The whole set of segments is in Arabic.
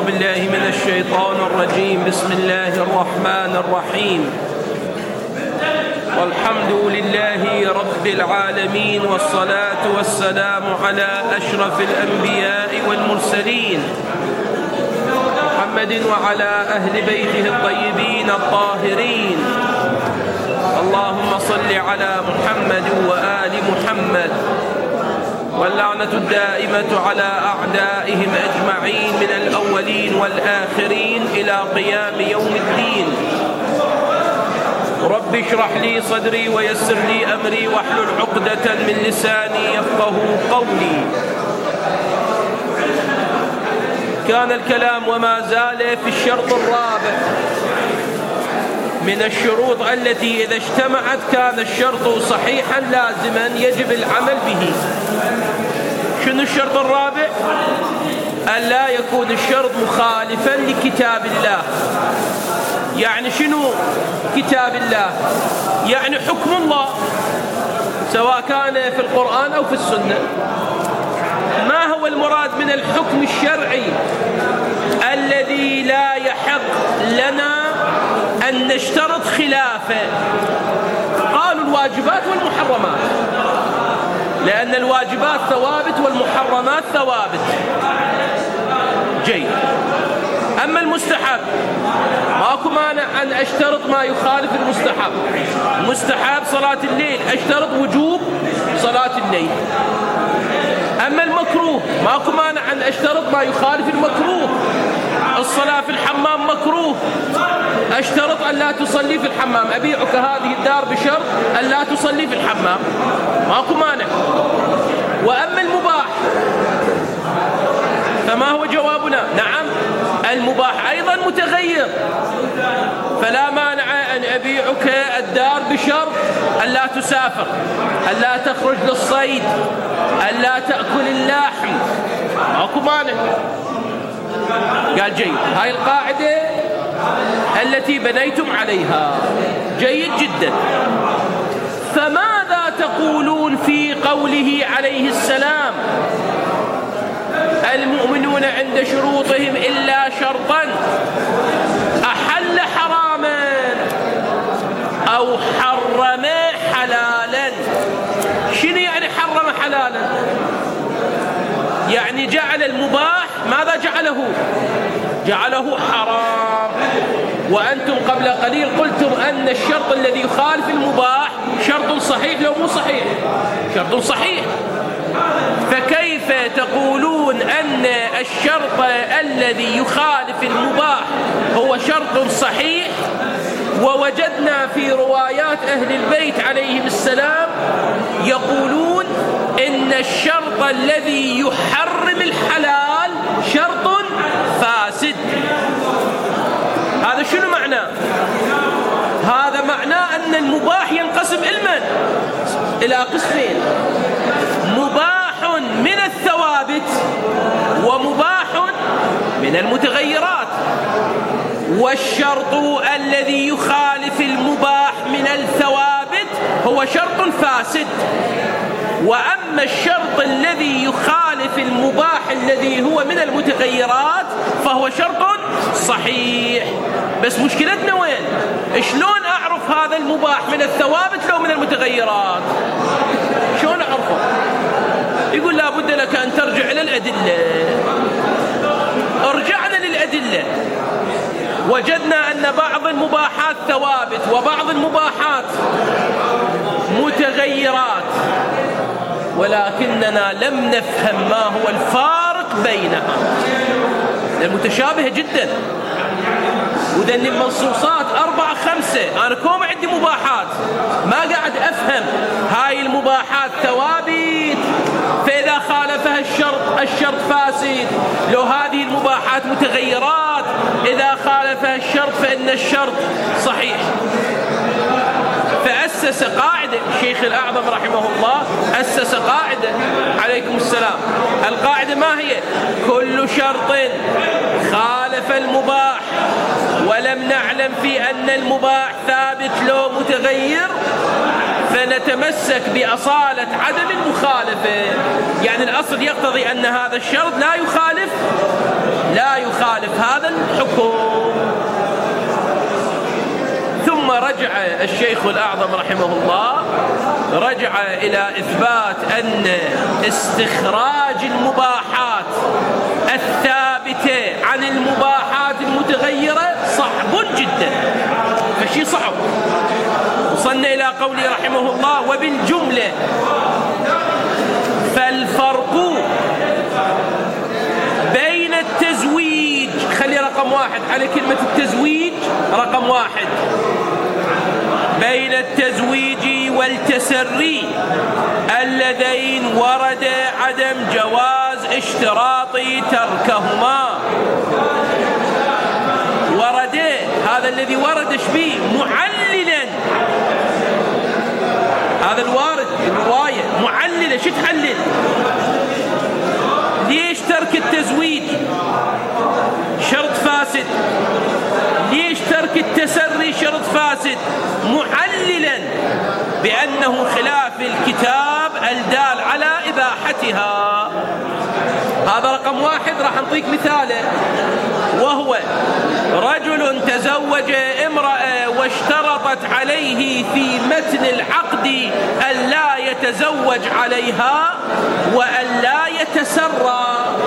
أعوذ بالله من الشيطان الرجيم. بسم الله الرحمن الرحيم. والحمد لله رب العالمين، والصلاة والسلام على أشرف الأنبياء والمرسلين محمد وعلى أهل بيته الطيبين الطاهرين. اللهم صل على محمد وآل محمد، واللعنة الدائمة على أعدائهم أجمعين من الأولين والآخرين إلى قيام يوم الدين. رب اشرح لي صدري ويسر لي أمري واحلل عقدة من لساني يفقه قولي. كان الكلام وما زال في الشرط الرابع من الشروط التي إذا اجتمعت كان الشرط صحيحا لازما يجب العمل به. شنو الشرط الرابع؟ أن لا يكون الشرط مخالفا لكتاب الله. يعني شنو كتاب الله؟ يعني حكم الله، سواء كان في القرآن أو في السنة. ما هو المراد من الحكم الشرعي الذي لا يحق لنا أن نشترط خلافه؟ قالوا الواجبات والمحرمات، لأن الواجبات ثوابت والمحرمات ثوابت. جيد. أما المستحب ماكو مانع أن أشترط ما يخالف المستحب. مستحب صلاة الليل، أشترط وجوب صلاة الليل. أما المكروه ماكو مانع أن أشترط ما يخالف المكروه. الصلاة في الحمام مكروه، أشترط أن لا تصلي في الحمام. أبيعك هذه الدار بشرط أن لا تصلي في الحمام، ماكو مانع. وأما المباح فما هو جوابنا؟ نعم، المباح أيضا متغير، فلا مانع أن أبيعك الدار بشرط أن لا تسافر، أن لا تخرج للصيد، أن لا تأكل اللحم، ماكو مانع. قال جيد، هاي القاعدة التي بنيتم عليها. جيد جدا. فماذا تقولون في قوله عليه السلام: المؤمنون عند شروطهم إلا شرطا أحل حراما أو حرم حلالا؟ شنو يعني حرم حلالا؟ يعني جعل المباح ماذا جعله؟ جعله حرام. وأنتم قبل قليل قلتم أن الشرط الذي يخالف المباح شرط صحيح، لو مو صحيح شرط صحيح. فكيف تقولون أن الشرط الذي يخالف المباح هو شرط صحيح، ووجدنا في روايات أهل البيت عليهم السلام يقولون إن الشرط الذي يحرم الحلال شرط فاسد؟ هذا شنو معناه؟ هذا معناه أن المباح ينقسم إلى قسمين: مباح من الثوابت ومباح من المتغيرات. والشرط الذي يخالف المباح من الثوابت هو شرط فاسد، وأما الشرط الذي يخالف المباح الذي هو من المتغيرات فهو شرط صحيح. بس مشكلتنا وين؟ شلون أعرف هذا المباح من الثوابت لو من المتغيرات؟ شلون أعرفه؟ يقول لا بد لك أن ترجع إلى الأدلة. رجعنا للأدلة، وجدنا أن بعض المباحات ثوابت وبعض المباحات متغيرات، ولكننا لم نفهم ما هو الفارق بينها. المتشابهة جدا. وذن المنصوصات 4 5، أنا كوم عندي مباحات ما قاعد أفهم هاي المباحات ثوابت، فإذا خالفها الشرط فاسد. لو هذه المباحات متغيرات، إذا خالفها الشرط فإن الشرط صحيح. فأسس قاعدة الشيخ الأعظم رحمه الله، أسس قاعدة عليكم السلام. القاعدة ما هي؟ كل شرط خالف المباح ولم نعلم في أن المباح ثابت لو متغير فنتمسك بأصالة عدم المخالفة. يعني الأصل يقتضي أن هذا الشرط لا يخالف رجع الشيخ الأعظم رحمه الله إلى إثبات أن استخراج المباحات الثابتة عن المباحات المتغيرة صعب جدا، فشي صعب. وصلنا إلى قوله رحمه الله: وبالجملة فالفرق بين التزويج، خلي رقم واحد على كلمة التزويج، رقم واحد، بين التزويج والتسري اللذين ورد عدم جواز اشتراط تركهما. ورد، هذا الذي ورد شبيه معللا، هذا الوارد الرواية معللة. شو تحلل؟ ليش ترك التزويج شرط فاسد؟ ليش ترك التسري شرط فاسد؟ معللا بأنه خلاف الكتاب الدال على إباحتها. هذا رقم واحد. راح نعطيك مثاله، وهو رجل تزوج امرأة واشترطت عليه في متن العقد أن لا يتزوج عليها وأن لا يتسرى.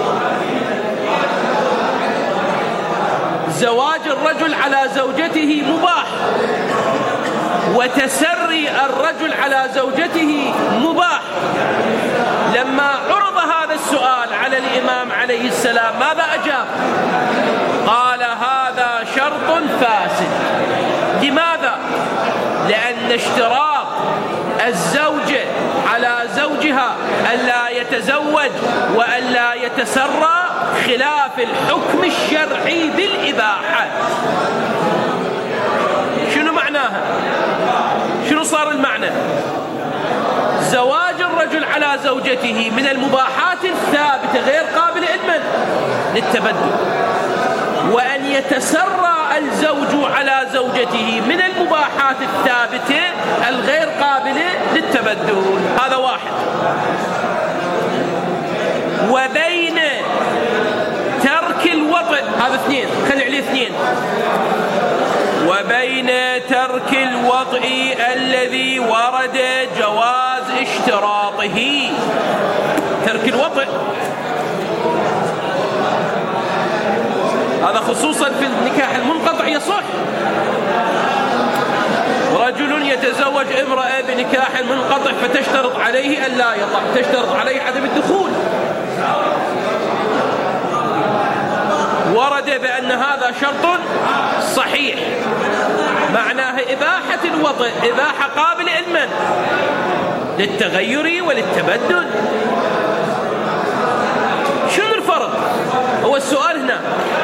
زواج الرجل على زوجته مباح، وتسري الرجل على زوجته مباح. لما عرض هذا السؤال على الإمام عليه السلام ماذا أجاب؟ قال: هذا شرط فاسد. لماذا؟ لأن اشتراط الزوجة على زوجها ألا يتزوج وألا يتسرى خلاف الحكم الشرعي بالإباحة. شنو معناها؟ شنو صار المعنى؟ زواج الرجل على زوجته من المباحات الثابتة غير قابلة للتبدل، وأن يتسرى الزوج على زوجته من المباحات الثابتة الغير قابلة للتبدل. هذا واحد. وبين ترك الوطء، هذا اثنين، خلي عليه اثنين. وبين ترك الوطء الذي ورد جواز اشتراطه، ترك الوطء هذا خصوصا في النكاح المنقطع يصح. رجل يتزوج امرأة بنكاح منقطع فتشترط عليه أن لا يطأ، تشترط عليه عدم الدخول. ورد بأن هذا شرط صحيح، معناه إباحة الوطء إباحة قابلة للتغير وللتبدل. شنو الفرق؟ هو السؤال هنا،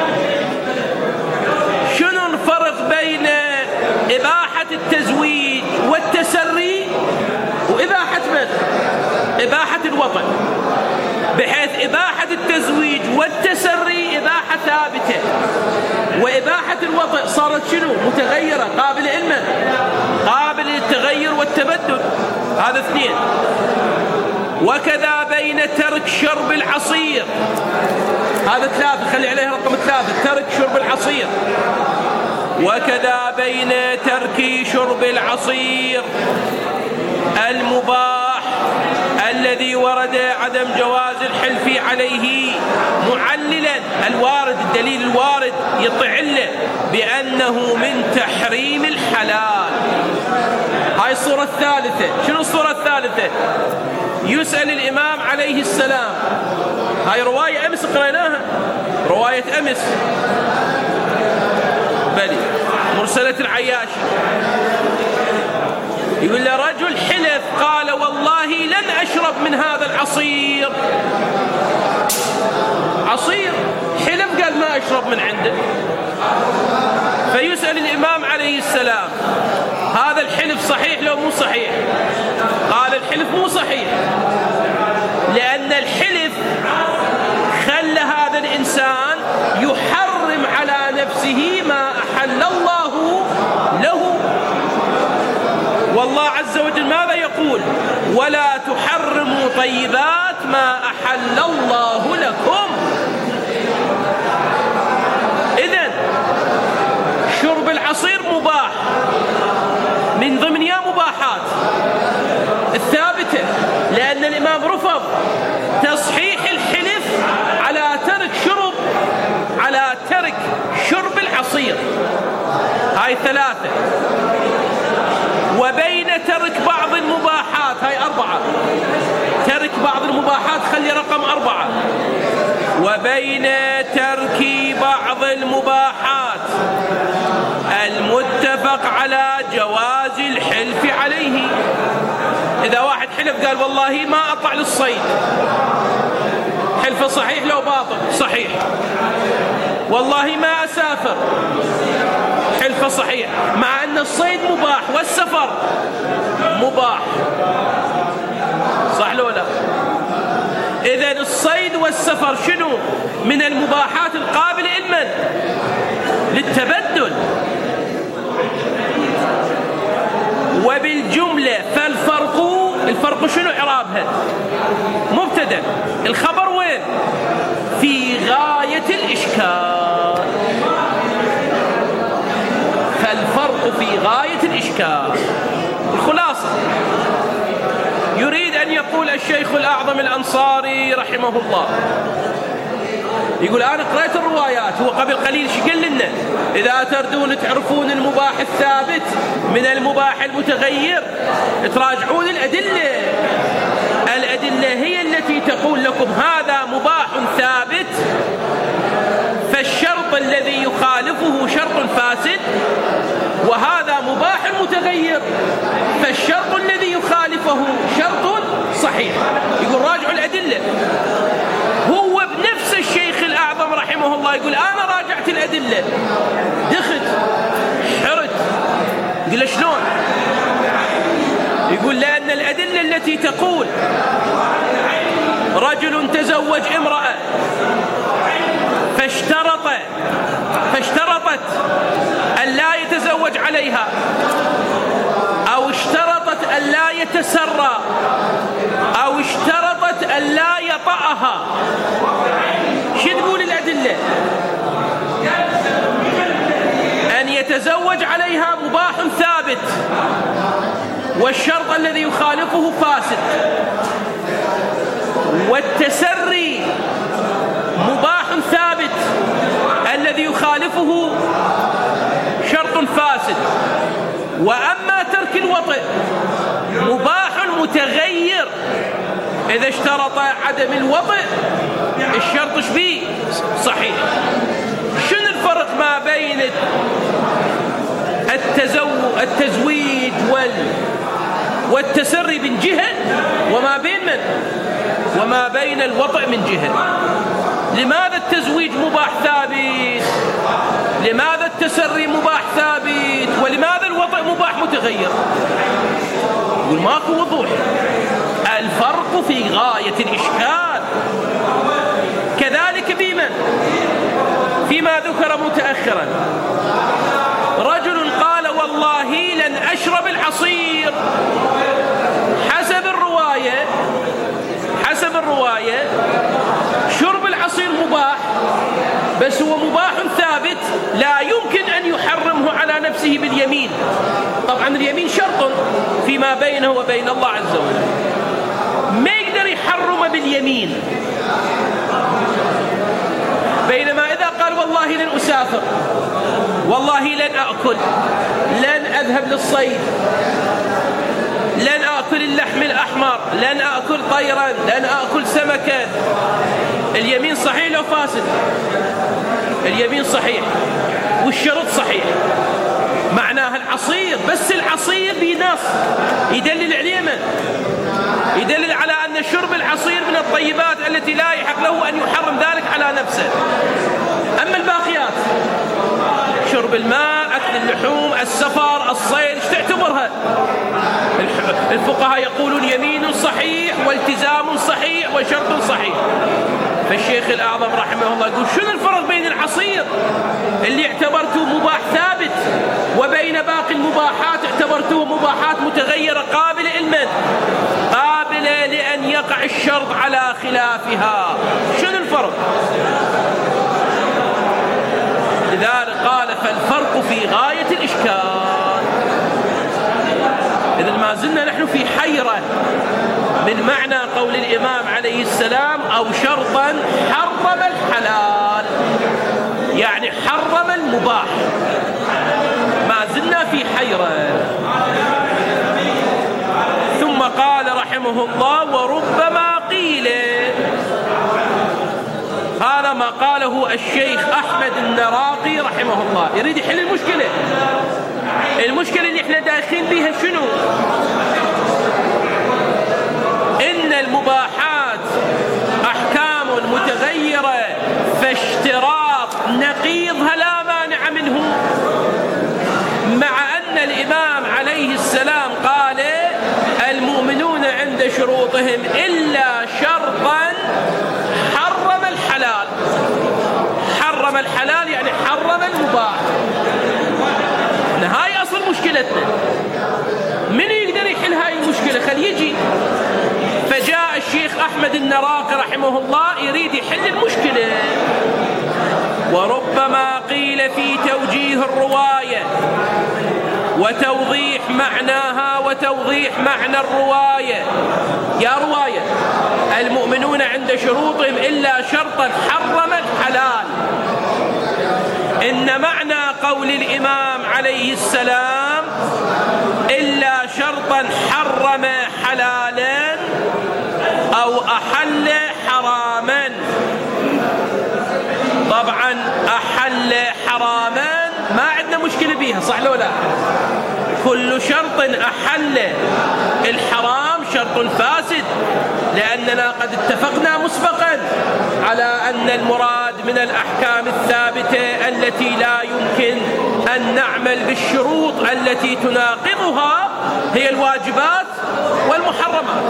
شنو الفرق بين إباحة التزويج والتسري وإباحة إباحة الوطء؟ بحيث إباحة التزويج والتسري إباحة ثابتة، وإباحة الوطء صارت شنو؟ متغيرة، قابلة للتغير والتبدل. هذا اثنين. وكذا بين ترك شرب العصير، هذا ثلاثة، خلي عليه رقم ثلاثة، ترك شرب العصير. وكذا بين ترك شرب العصير المباح الذي ورد عدم جواز الحلف عليه معللا الوارد، الدليل الوارد يطعله بأنه من تحريم الحلال. هاي الصورة الثالثة. شنو الصورة الثالثة؟ يسأل الإمام عليه السلام، هاي رواية أمس قرأناها، رواية أمس بلي مرسلة العياش، يقول له رجل حلف قال والله لن أشرب من هذا العصير. عصير حلف قال ما أشرب من عنده. فيسأل الإمام عليه السلام هذا الحلف صحيح لو مو صحيح؟ قال الحلف مو صحيح، لأن الحلف خلى هذا الإنسان يحرم على نفسه ما أحل الله له. والله عز وجل ماذا يقول؟ ولا تحرموا طيبات ما أحل الله لكم. إذن شرب العصير مباح تصحيح الحلف على ترك شرب العصير، هاي 3. وبين ترك بعض المباحات، هاي 4. ترك بعض المباحات خلي رقم 4. وبين ترك بعض المباحات المتفق على جواز الحلف عليه. إذا واحد حلف قال والله ما أطلع للصيد، حلفه صحيح لو باطل؟ صحيح. والله ما أسافر، حلفه صحيح، مع أن الصيد مباح والسفر مباح، صح لو لا؟ إذن الصيد والسفر شنو؟ من المباحات القابلة للتبدل. وبالجملة الفرق شنو إعرابها؟ مبتدأ، الخبر وين؟ في غاية الإشكال. فالفرق في غاية الإشكال. الخلاصة، يريد أن يقول الشيخ الأعظم الأنصاري رحمه الله، يقول أنا قرأت الروايات، هو قبل قليل قال لنا إذا تردون تعرفون المباح الثابت من المباح المتغير تراجعون الأدلة هي التي تقول لكم هذا مباح ثابت، فالشرط الذي يخالفه شرط فاسد، وهذا مباح متغير، فالشرط الذي يخالفه شرط صحيح. يقول راجعوا الأدلة. هو بنفس الشيخ الأعظم رحمه الله يقول أنا راجعت الأدلة، دخت حرت. يقول شلون؟ يقول لأن الأدلة التي تقول رجل تزوج امرأة فاشترطت أن لا يتزوج عليها، أو اشترطت أن لا يتسرى، أو اشترطت أن لا يطأها. شو تقول الأدلة؟ أن يتزوج عليها مباح ثابت، والشرط الذي يخالفه فاسد، والتسري مباح ثابت الذي يخالفه شرط فاسد، وأما ترك الوطئ مباح متغير، إذا اشترط عدم الوطئ الشرط شبيه صحيح. شنو الفرق ما بين التزويج والتسري من جهة، وما بين الوطئ من جهة؟ لماذا التزويج مباح ثابت؟ لماذا التسري مباح ثابت؟ ولماذا الوطئ مباح متغير؟ يقول ماكو وضوح. الفرق في غاية الإشكال. كذلك فيما ذكر متأخرا، رجل قال والله لن أشرب العصير. حسب الرواية شرب العصير مباح، بس هو مباح ثابت لا يمكن أن يحرمه على نفسه باليمين. طبعا اليمين شرط فيما بينه وبين الله عز وجل، ما يقدر يحرم باليمين. بينما إذا قال والله لن أسافر، والله لن أأكل، لن أذهب للصيد، لن آكل اللحم الأحمر، لن آكل طيرا، لن آكل سمكا، اليمين صحيح لو فاسد؟ اليمين صحيح والشرط صحيح. معناها العصير، بس العصير بنص يدلل عليه يدلل على أن شرب العصير من الطيبات التي لا يحق له أن يحرم ذلك على نفسه. أما الباقيات، شرب الماء، أكل اللحوم، السفر، الصيد، ايش تعتبرها؟ الفقهاء يقولون يمين صحيح والتزام صحيح وشرط صحيح. فالشيخ الأعظم رحمه الله يقول شنو الفرق بين العصير اللي اعتبرته مباح ثابت وبين باقي المباحات اعتبرته مباحات متغيرة قابلة لأن يقع الشرط على خلافها؟ شنو الفرق؟ لذلك قال فالفرق في غاية الإشكال. إذن ما زلنا نحن في حيرة من معنى قول الإمام عليه السلام أو شرطا حرم الحلال، يعني حرم المباح. ما زلنا في حيرة. ثم قال رحمه الله: وربما قيل. هذا ما قاله الشيخ أحمد النراقي رحمه الله، يريد يحل المشكلة. المشكلة اللي احنا داخلين بها شنو؟ إن المباحات أحكام متغيرة، فاشتراط نقيضها لا مانع منه، مع أن الإمام عليه السلام قال: المؤمنون عند شروطهم إلا شرطا حرم الحلال. حرم الحلال يعني حرم المباح. هاي أصل مشكلتنا. من يقدر يحل هاي المشكلة؟ خل يجي. فجاء الشيخ أحمد النراقي رحمه الله يريد يحل المشكلة. وربما قيل في توجيه الرواية وتوضيح معناها وتوضيح معنى الرواية. يا رواية: المؤمنون عند شروطهم إلا شرطا حرم الحلال، إن معنى قول الإمام عليه السلام إلا شرطا حرم حلالا أو أحل حراما. طبعا أحل حراما ما عندنا مشكلة بيها، صح لو لا؟ كل شرط أحل الحرام شرط فاسد، لأننا قد اتفقنا مسبقا على أن المراد من الأحكام الثابتة التي لا يمكن أن نعمل بالشروط التي تناقضها هي الواجبات والمحرمات.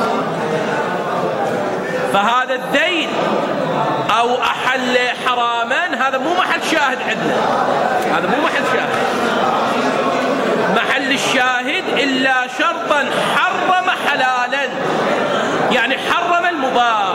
فهذا الذيل أو أحل حراما هذا مو محل شاهد عندنا، هذا مو محل شاهد. محل الشاهد إلا شرطا حرم حلالا، يعني حرم المباح.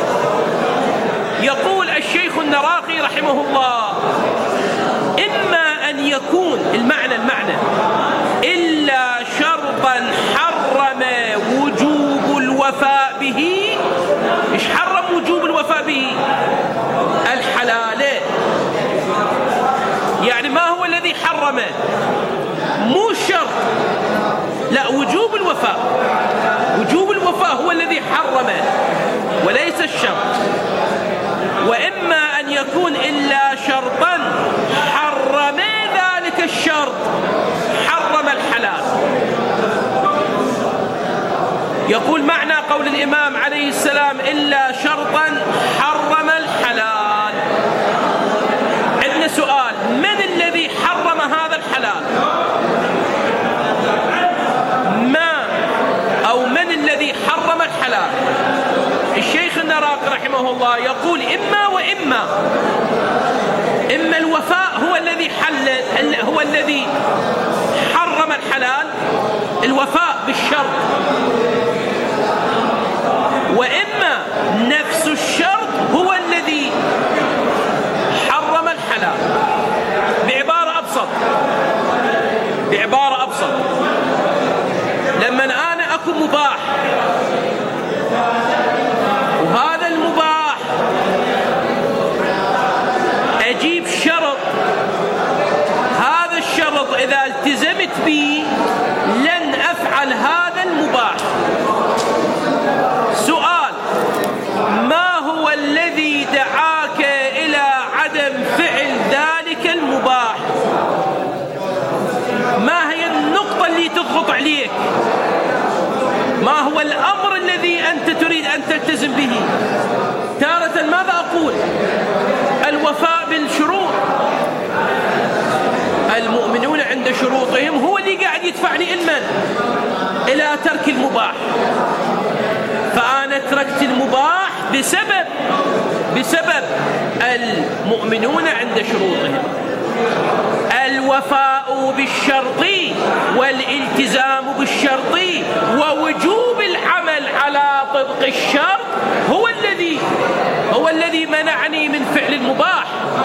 يقول الشيخ النراقي رحمه الله: إما أن يكون المعنى إلا شرطا حرم وجوب الوفاء به. إيش حرم وجوب الوفاء به؟ الحلال. يعني ما هو الذي حرمه؟ مو الشرط، لا، وجوب الوفاء. وجوب الوفاء هو الذي حرمه وليس الشرط. وإما أن يكون إلا شرطا حرم ذلك الشرط، حرم الحلال. يقول معنى قول الإمام عليه السلام إلا شرطا حرم الحلال. عندنا سؤال: من الذي حرم هذا الحلال؟ من الذي حرم الحلال؟ الشيخ النراقي رحمه الله يقول: إما وإما. إما الوفاء هو الذي هو الذي حرم الحلال، الوفاء بالشرط، وإما نفس الشرط هو الذي حرم الحلال. بعبارة أبسط، لما أنا أكون مباح وهذا المباح أجيب شرط، هذا الشرط إذا التزمت به لن أفعل هذا المباح. سؤال: ما هو الذي دعاك إلى عدم فعل ذلك المباح؟ ما هي النقطة اللي تضغط عليك؟ ما هو الأمر الذي أنت تريد أن تلتزم به؟ تارة ماذا أقول؟ الوفاء بالشروط. المؤمنون عند شروطهم هو اللي قاعد يدفعني إلى ترك المباح. فأنا تركت المباح بسبب المؤمنون عند شروطهم. الوفاء بالشرط والالتزام بالشرط ووجوب العمل على طبق الشرط هو الذي منعني من فعل المباح.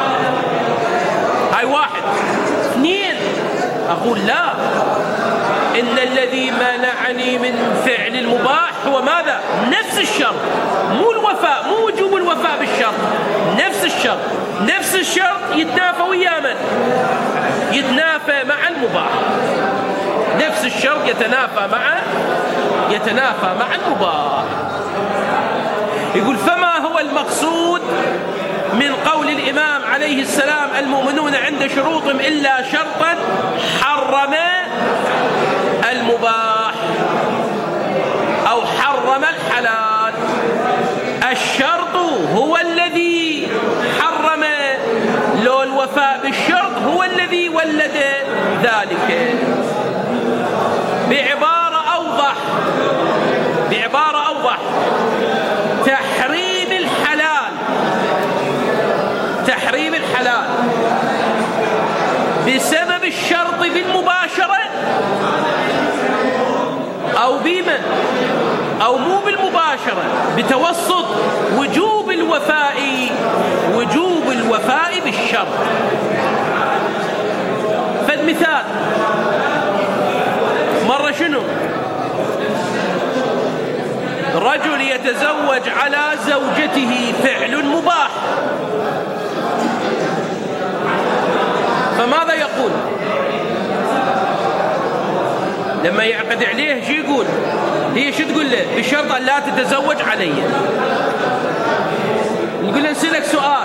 هاي واحد. اثنين، أقول لا، إن الذي منعني من فعل المباح المباح هو ماذا؟ نفس الشرط، مو الوفاء، مو وجوب الوفاء بالشرط، نفس الشرط. نفس الشرط يتنافى ويا من؟ يتنافى مع المباح. نفس الشرط يتنافى مع المباح. يقول فما هو المقصود من قول الإمام عليه السلام المؤمنون عند شروطهم إلا شرطا حرم المباح أو حرم الحلال؟ الشرط هو الذي حرم، لو الوفاء بالشرط هو الذي ولد ذلك. بعبارة أوضح تحريم الحلال بسبب الشرط بالمباشرة أو بمن أو مو بالمباشرة، بتوسط وجوب الوفاء بالشرط. فالمثال مرة شنو؟ رجل يتزوج على زوجته، فعل مباح، فماذا يقول لما يعقد عليه؟ شو يقول؟ هي شو تقول له؟ بشرط أن لا تتزوج علي. نقول له نسألك سؤال،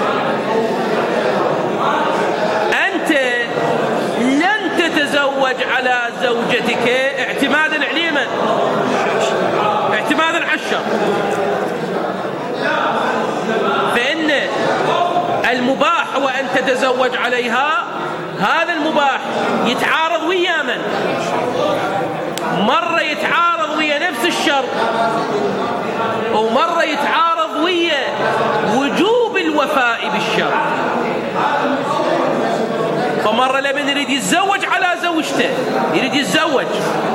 أنت لن تتزوج على زوجتك اعتمادا على من؟ اعتمادا على الشرط. فإن المباح هو أن تتزوج عليها، هذا المباح يتعارض ويا من؟ مرة يتعارض ويا نفس الشرط، ومرة يتعارض ويا وجوب الوفاء بالشرط. فمرة لمن يريد يتزوج على زوجته، يريد يتزوج،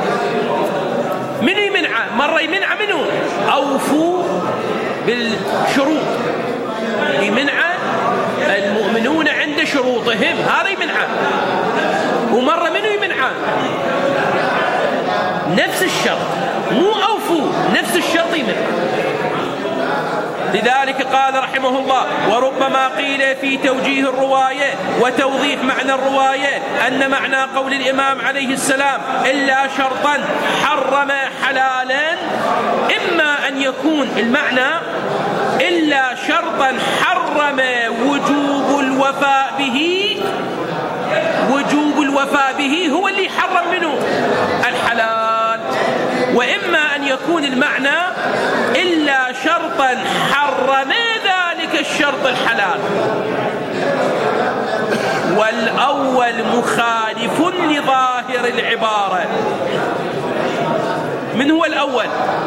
من يمنعه؟ مرة يمنعه منه أوفوا بالشروط، يمنعه المؤمنون عند شروطهم، هذا يمنعه. ومرة منه يمنعه نفس الشرط، مو أوفوا، نفس الشرط يمنعه. لذلك قال رحمه الله: وربما قيل في توجيه الرواية وتوضيح معنى الرواية أن معنى قول الإمام عليه السلام إلا شرطا حرم حلالا، إما أن يكون المعنى إلا شرطا حرم وجوب الوفاء به هو اللي حرم منه الحلال، وإما أن يكون المعنى إلا شرطا حرم ذلك الشرط الحلال. والأول مخالف لظاهر العبارة. من هو الأول؟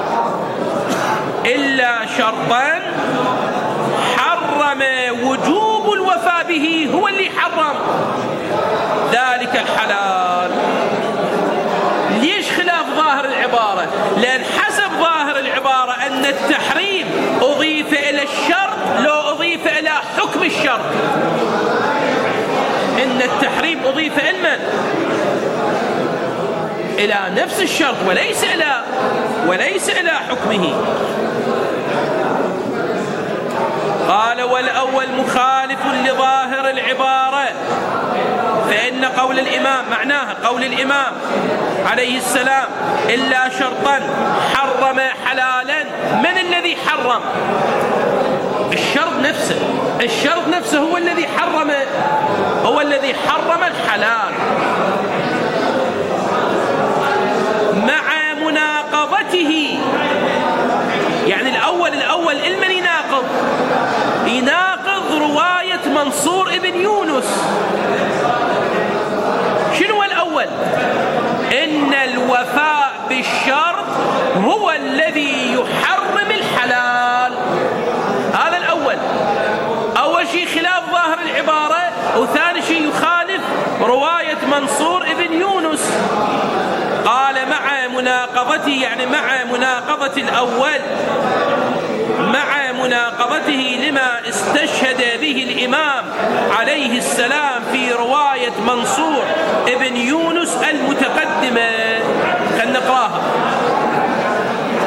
إلا شرطا حرم وجوب الوفاء به هو اللي حرم ذلك الحلال. ليش خلاف ظاهر العبارة؟ لأن حسب ظاهر العبارة أن التحريم أضيف إلى الشرط لو أضيف إلى حكم الشرط. إن التحريم أضيف إلى من؟ إلى نفس الشرط وليس إلى حكمه. قال: والأول مخالف لظاهر العبارة، فإن قول الإمام معناها قول الإمام عليه السلام إلا شرطا حرم حلالا. من الذي حرم؟ الشرط نفسه هو الذي حرم الحلال، مع مناقضته. يعني الأول المن يناقض رواية منصور ابن يونس. شنو الأول؟ إن الوفاء بالشرط هو الذي يحرم الحلال. هذا الأول. أول شيء خلاف ظاهر العبارة، وثاني شيء يخالف رواية منصور ابن يونس. قال مع مناقضته، يعني مع مناقضة الأول، مع مناقضته لما استشهد به الإمام عليه السلام في رواية منصور ابن يونس المتقدمة. خلنا نقراها.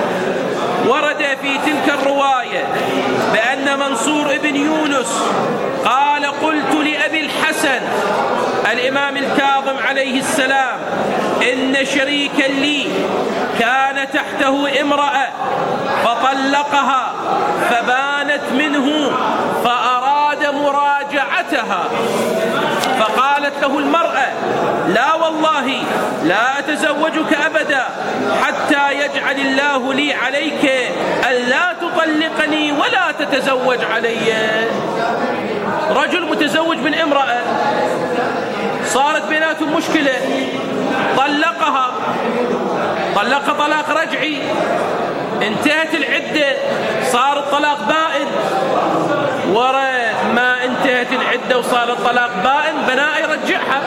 في تلك الرواية بأن منصور ابن يونس قال: قلت لأبي الحسن الإمام الكاظم عليه السلام إن شريكا لي كان تحته امرأة فطلقها فبانت منه فأراد مراجعتها، فقالت له المرأة: لا والله لا أتزوجك أبدا حتى يجعل الله لي عليك ألا تطلقني ولا تتزوج علي. رجل متزوج من امرأة، صارت بيناتهم مشكلة، طلقها، طلق طلاق رجعي، انتهت العدة، صار الطلاق بائن. ورا ما انتهت العدة وصار الطلاق بائن بناء يرجعها،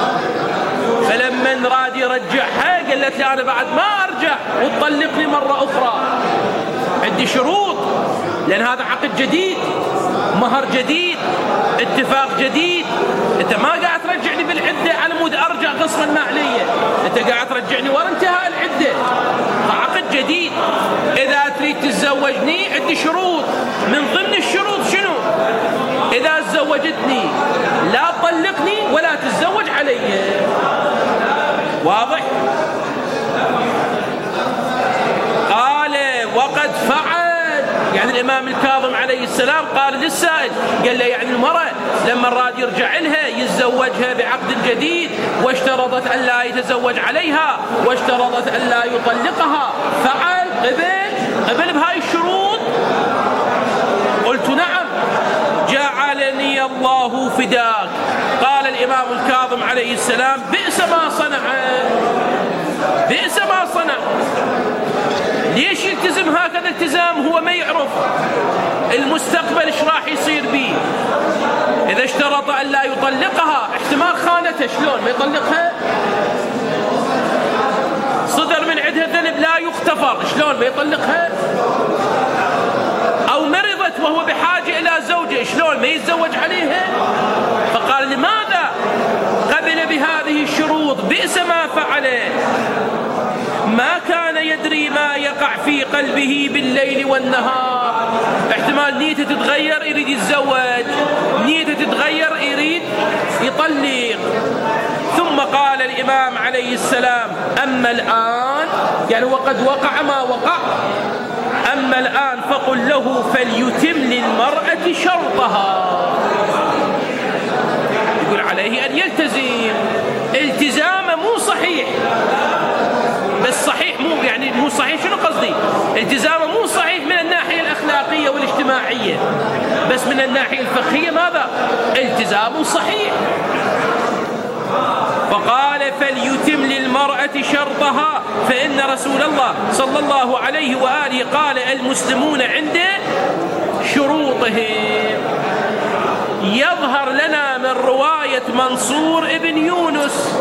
فلما راد يرجعها قالت لي أنا بعد ما أرجع وتطلقني مرة أخرى، عندي شروط، لأن هذا عقد جديد، مهر جديد، اتفاق جديد. انت ما قاعد ترجعني بالعدة على مود أرجع غصبا ما علي، انت قاعد ترجعني ورا انتهاء العدة، عقد جديد. إذا تريد تتزوجني عندي شروط، من ضمن الشروط شنو؟ إذا تزوجتني لا تطلقني ولا تتزوج علي. واضح؟ قال: وقد فعل، يعني الإمام الكاظم عليه السلام قال للسائل، قال له يعني المرأة لما راد يرجع لها يتزوجها بعقد جديد، واشترطت أن لا يتزوج عليها، واشترطت أن لا يطلقها، فعل، قبل بهاي الشروط؟ قلت: نعم. جعلني الله فداك. قال الإمام الكاظم عليه السلام: بئس ما صنع، بئس ما صنع. ليش يلتزم هكذا التزام هو ما يعرف المستقبل ايش راح يصير به؟ إذا اشترط أن لا يطلقها احتمال خانته، شلون ما يطلقها؟ صدر من عندها ذنب لا يغتفر، شلون ما يطلقها؟ أو مرضت وهو بحاجة إلى زوجة، شلون ما يتزوج عليها؟ فقال: لماذا قبل بهذه الشروط؟ بئس ما فعل. ما كان يدري ما يقع في قلبه بالليل والنهار، احتمال نيته تتغير يريد يتزوج، نيته تتغير يريد يطلق. ثم قال الإمام عليه السلام: أما الآن، يعني وقد وقع ما وقع، أما الآن فقل له فليتم للمرأة شرطها. يقول عليه أن يلتزم، التزامه مو صحيح، بس صحيح مو يعني مو صحيح، شنو قصدي؟ التزامه مو صحيح من الناحية الأخلاقية والاجتماعية، بس من الناحية الفقهية ماذا؟ التزام صحيح. فقال: فليتم للمرأة شرطها، فإن رسول الله صلى الله عليه وآله قال: المسلمون عند شروطهم. يظهر لنا من رواية منصور ابن يونس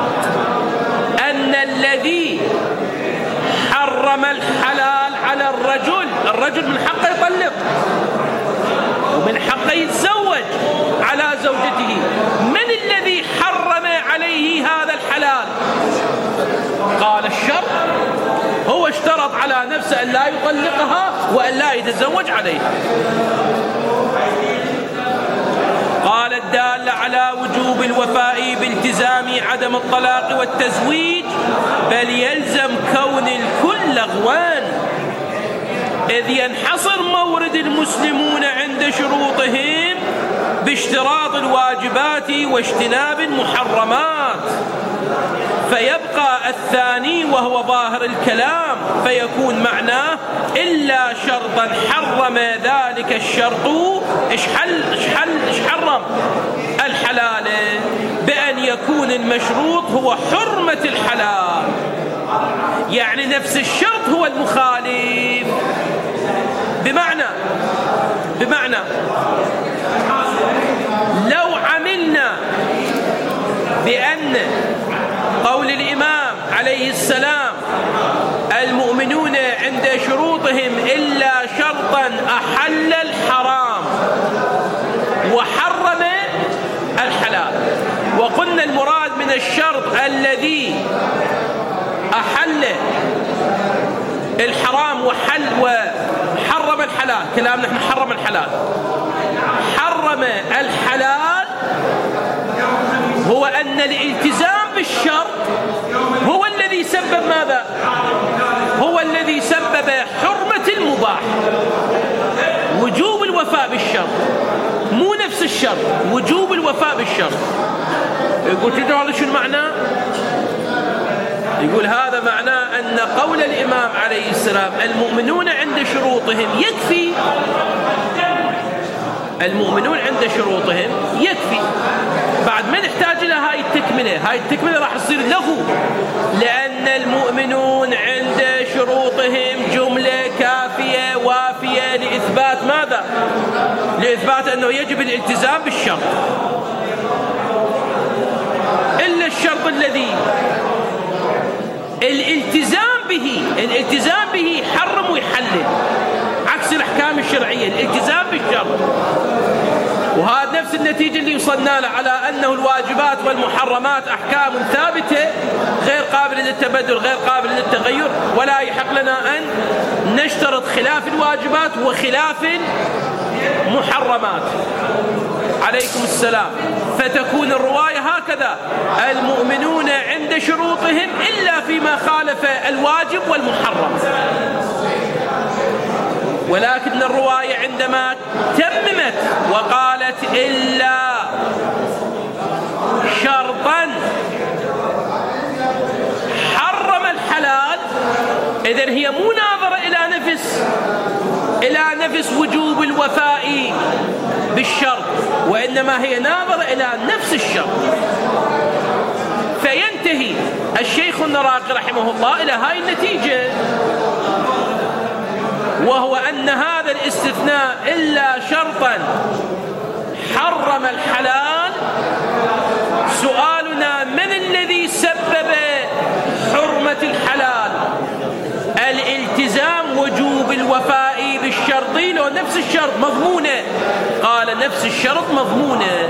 أن الذي حرم الحلال على الرجل من حقه يطلق ومن حقه يتزوج على زوجته. من الذي حرم عليه هذا الحلال؟ قال: الشرط، هو اشترط على نفسه أن لا يطلقها وأن لا يتزوج عليها. قال: الدال على وجوب الوفاء بالتزام عدم الطلاق والتزويج، بل يلزم كون الكل لغوان، إذ ينحصر مورد المسلمون عند شروطهم باشتراط الواجبات واجتناب المحرمات، فيبقى الثاني وهو ظاهر الكلام، فيكون معناه: إلا شرطا حرم ذلك الشرط، إيش حرم الحلال، بأن يكون المشروط هو حرمة الحلال، يعني نفس الشرط هو المخالف. بمعنى لو عملنا بأن قول الإمام عليه السلام: المؤمنون عند شروطهم إلا شرطا أحل الحرام وحرم الحلال، وقلنا المراد من الشرط الذي أحل الحرام الحلال، كلامنا احنا حرم الحلال. حرم الحلال هو أن الالتزام بالشرط هو الذي سبب ماذا؟ هو الذي سبب حرمة المباح. وجوب الوفاء بالشرط، مو نفس الشرط، وجوب الوفاء بالشرط. يقول تدرون هذا شو معناه؟ يقول هذا معناه أن قول الإمام عليه السلام المؤمنون عند شروطهم يكفي. المؤمنون عند شروطهم يكفي، بعد ما نحتاج إلى هاي التكملة. هاي التكملة راح تصير لغو، لأن المؤمنون عند شروطهم جملة كافية وافية لإثبات ماذا؟ لإثبات أنه يجب الالتزام بالشرط، إلا الشرط الذي الالتزام به يحرم ويحلل، عكس الأحكام الشرعية الالتزام بالشرط. وهذا نفس النتيجة اللي وصلنا له، على أنه الواجبات والمحرمات أحكام ثابتة غير قابلة للتبدل غير قابلة للتغير، ولا يحق لنا أن نشترط خلاف الواجبات وخلاف المحرمات. عليكم السلام. فتكون الرواية هكذا: المؤمنون عند شروطهم إلا فيما خالف الواجب والمحرم. ولكن الرواية عندما تممت وقالت إلا شرطا حرم الحلال، إذن هي مو ناظرة إلى نفس وجوب الوفاء بالشرط، وإنما هي ناظرة إلى نفس الشرط. فينتهي الشيخ النراقي رحمه الله إلى هاي النتيجة، وهو أن هذا الاستثناء إلا شرطا حرم الحلال، سؤالنا: من الذي سبب حرمة الحلال؟ الالتزام وجوب الوفاء بالشرط لو نفس الشرط مضمونة؟ قال نفس الشرط مضمونة.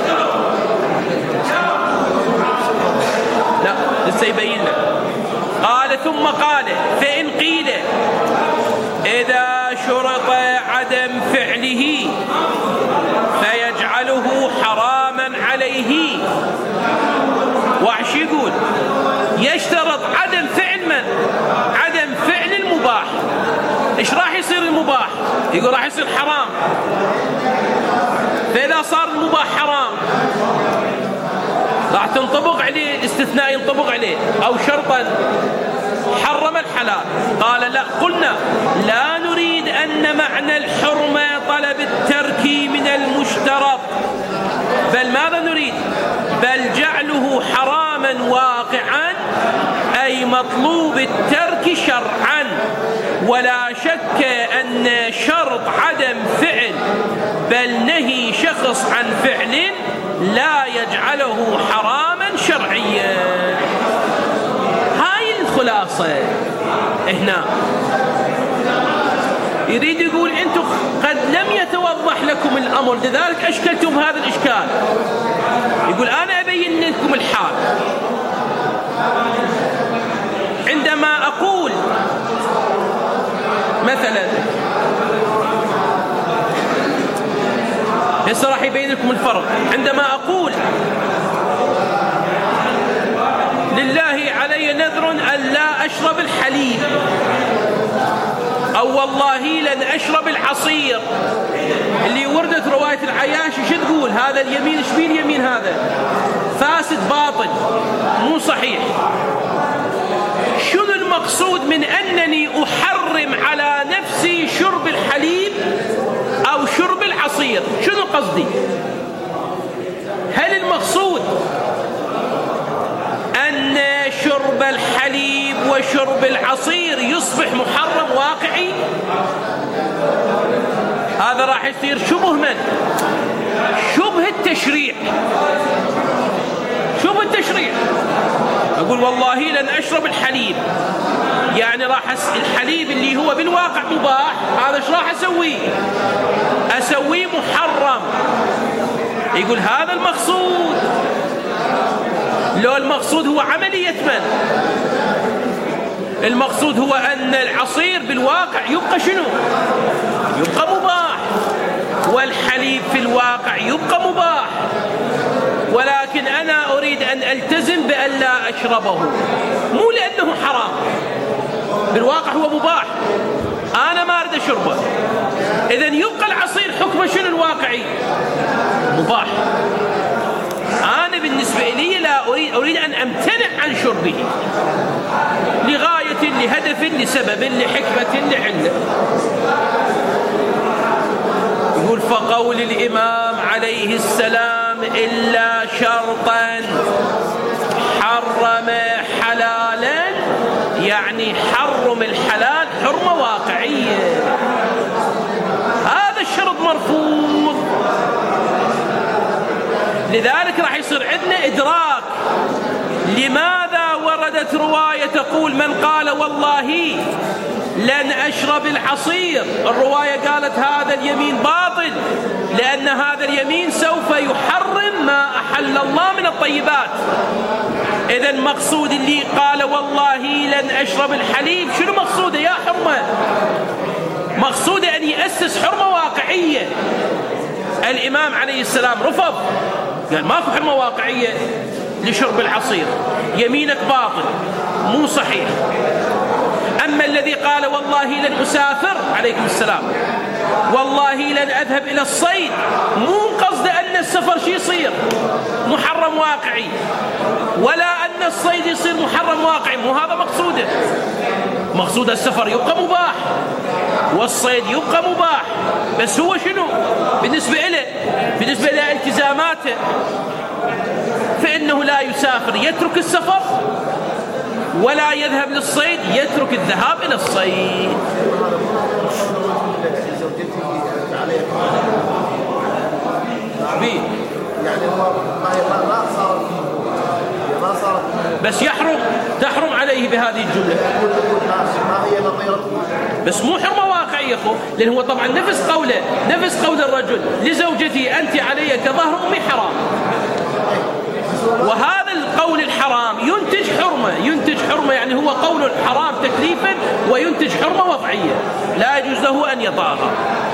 لا لسه يبين لك. قال ثم قال: فإن قيل إذا شرط عدم فعله فيجعله حراما عليه. وعش يقول يشترط عدم فعل من؟ عدم فعل المباح. إيش راح يصير المباح؟ يقول راح يصير حرام. فإذا صار المباح حرام راح تنطبق عليه الاستثناء، ينطبق عليه أو شرطا حرم الحلال. قال: لا، قلنا لا نريد أن معنى الحرمة طلب الترك من المشترط، بل ماذا نريد؟ بل جعله حراما واقعا، أي مطلوب الترك شرعا. ولا شك أن شرط عدم فعل بل نهي شخص عن فعل لا يجعله حراما شرعيا. هاي الخلاصة. هنا يريد يقول أنتم قد لم يتوضح لكم الأمر، لذلك أشكلتم هذا الإشكال. يقول أنا أبين لكم الحال. عندما أقول مثلا، هسه راح يبين لكم الفرق. عندما أقول لله علي نذر أن لا أشرب الحليب، أو والله لن أشرب العصير، اللي وردت رواية العياش شو تقول؟ هذا اليمين ايش بيه اليمين؟ هذا فاسد باطل مو صحيح. شنو المقصود من أنني أحرم على نفسي شرب الحليب أو شرب العصير؟ شنو قصدي؟ هل المقصود أن شرب الحليب وشرب العصير يصبح محرم واقعي؟ هذا راح يصير شبه من؟ شبه التشريع. شبه التشريع. أقول والله لن أشرب الحليب، يعني راح الحليب اللي هو بالواقع مباح، هذا ايش راح أسويه؟ أسويه محرم. يقول هذا المقصود. لو المقصود هو عملية من؟ المقصود هو أن العصير بالواقع يبقى شنو؟ يبقى مباح، والحليب في الواقع يبقى مباح، ولكن أنا أريد أن ألتزم بأن لا أشربه، مو لأنه حرام، بالواقع هو مباح، أنا ما أريد أشربه. إذن يبقى العصير حكمه شنو الواقعي؟ مباح. أنا بالنسبة لي لا أريد أن أمتنع عن شربه لغاية، لهدف، لسبب، لحكمة، لعلة. يقول فقول الإمام عليه السلام إلا شرطا حرم حلالا، يعني حرم الحلال حرمة واقعية، هذا الشرط مرفوض. لذلك راح يصير عندنا إدراك لماذا وردت رواية تقول من قال والله لن أشرب العصير، الرواية قالت هذا اليمين باطل، لأن هذا اليمين سوف يحرم ما أحل الله من الطيبات. إذن مقصود اللي قال والله لن أشرب الحليب شنو مقصوده؟ يا حرمة، مقصوده أن يأسس حرمة واقعية. الإمام عليه السلام رفض، قال ماكو حرمة واقعية لشرب العصير، يمينك باطل مو صحيح. أما الذي قال والله لن أسافر، عليكم السلام، والله لن أذهب إلى الصيد، مو قصد أن السفر شي يصير محرم واقعي، ولا أن الصيد يصير محرم واقعي، مو هذا مقصوده. مقصود السفر يبقى مباح والصيد يبقى مباح، بس هو شنو بالنسبة إليه؟ بالنسبة إلى التزاماته، فإنه لا يسافر يترك السفر، ولا يذهب للصيد يترك الذهاب إلى الصيد. يعني ما صارت بس تحرم عليه بهذه الجملة، ما هي نظيرته، بس مو حرمة واقعية أخو، لأن هو طبعا نفس قول الرجل لزوجتي أنت علي كظهر أمي حرام، وهذا القول الحرام ينتج حرمة، يعني هو قول حرام تكليفا وينتج حرمة وضعية لا يجوز له أن يطاعها.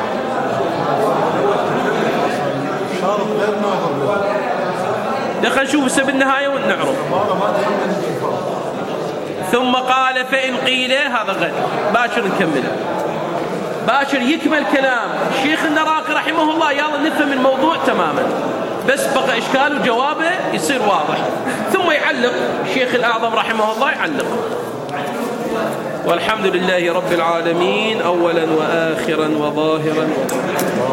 دخل نشوف السبب النهاية ونعرف. ثم قال فإن قيل، هذا غد باشر نكمله، باشر يكمل كلام الشيخ النراقي رحمه الله، يلا نفهم الموضوع تماما، بس بقى إشكال وجوابه يصير واضح. ثم يعلق الشيخ الأعظم رحمه الله، يعلق. والحمد لله رب العالمين، أولا وآخرا وظاهرا